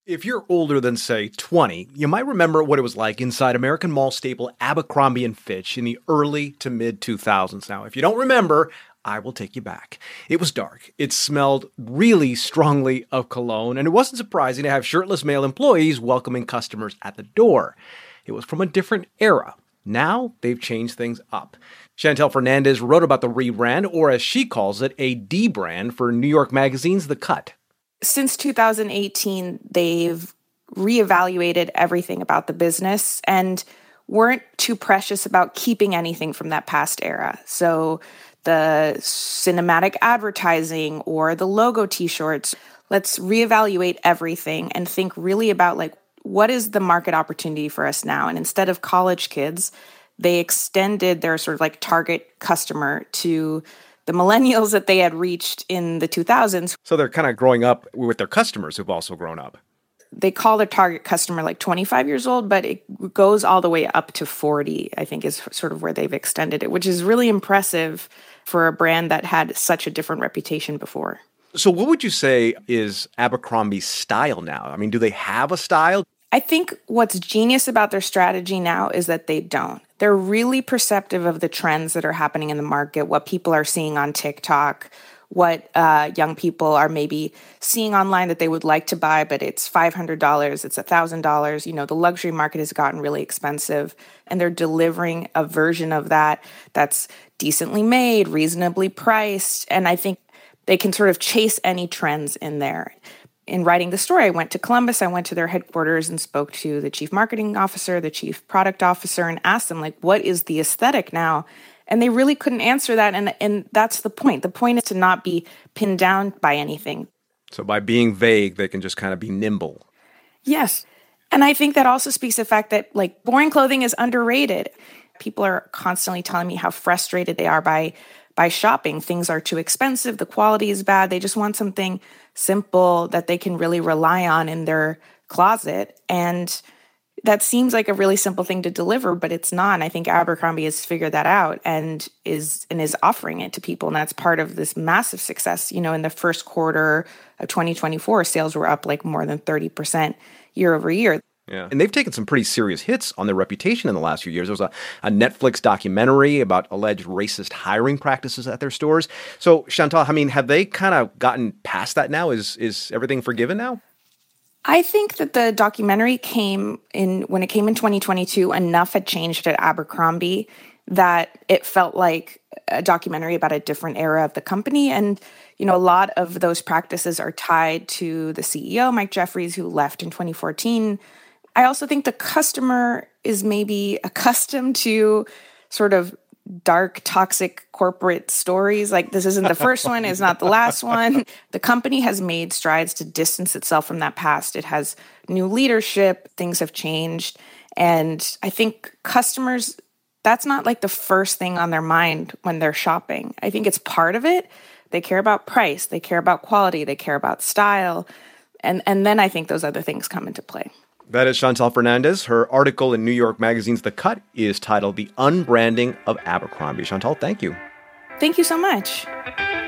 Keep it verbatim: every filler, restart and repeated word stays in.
If you're older than, say, twenty, you might remember what it was like inside American mall staple Abercrombie and Fitch in the early to mid two thousands. Now, if you don't remember, I will take you back. It was dark. It smelled really strongly of cologne, and it wasn't surprising to have shirtless male employees welcoming customers at the door. It was from a different era. Now, they've changed things up. Chantel Fernandez wrote about the rebrand, or as she calls it, a D-brand for New York Magazine's The Cut. Since two thousand eighteen, they've reevaluated everything about the business and weren't too precious about keeping anything from that past era. So the cinematic advertising or the logo t-shirts, let's reevaluate everything and think really about like, what is the market opportunity for us now? And instead of college kids, they extended their sort of like target customer to the millennials that they had reached in the two thousands. So they're kind of growing up with their customers who've also grown up. They call their target customer like twenty-five years old, but it goes all the way up to forty, I think is sort of where they've extended it, which is really impressive for a brand that had such a different reputation before. So what would you say is Abercrombie's style now? I mean, do they have a style? I think what's genius about their strategy now is that they don't. They're really perceptive of the trends that are happening in the market, what people are seeing on TikTok, what uh, young people are maybe seeing online that they would like to buy, but it's five hundred dollars, it's one thousand dollars. You know, the luxury market has gotten really expensive, and they're delivering a version of that that's decently made, reasonably priced, and I think they can sort of chase any trends in there. In writing the story, I went to Columbus, I went to their headquarters and spoke to the chief marketing officer, the chief product officer, and asked them, like, what is the aesthetic now? And they really couldn't answer that, and, and that's the point. The point is to not be pinned down by anything. So by being vague, they can just kind of be nimble. Yes. And I think that also speaks to the fact that, like, boring clothing is underrated. People are constantly telling me how frustrated they are by by shopping. Things are too expensive, the quality is bad. They just want something simple that they can really rely on in their closet. And that seems like a really simple thing to deliver, but it's not. And I think Abercrombie has figured that out and is and is offering it to people. And that's part of this massive success. You know, in the first quarter of twenty twenty-four, sales were up like more than thirty percent year over year. Yeah. And they've taken some pretty serious hits on their reputation in the last few years. There was a, a Netflix documentary about alleged racist hiring practices at their stores. So, Chantal, I mean, have they kind of gotten past that now? Is is everything forgiven now? I think that the documentary came in, when it came in twenty twenty-two, enough had changed at Abercrombie that it felt like a documentary about a different era of the company. And, you know, a lot of those practices are tied to the C E O, Mike Jeffries, who left in twenty fourteen. I also think the customer is maybe accustomed to sort of dark, toxic corporate stories. Like, this isn't the first one, it's not the last one. The company has made strides to distance itself from that past. It has new leadership, things have changed. And I think customers, that's not like the first thing on their mind when they're shopping. I think it's part of it. They care about price, they care about quality, they care about style. And, and then I think those other things come into play. That is Chantal Fernandez. Her article in New York Magazine's The Cut is titled The Unbranding of Abercrombie. Chantal, thank you. Thank you so much.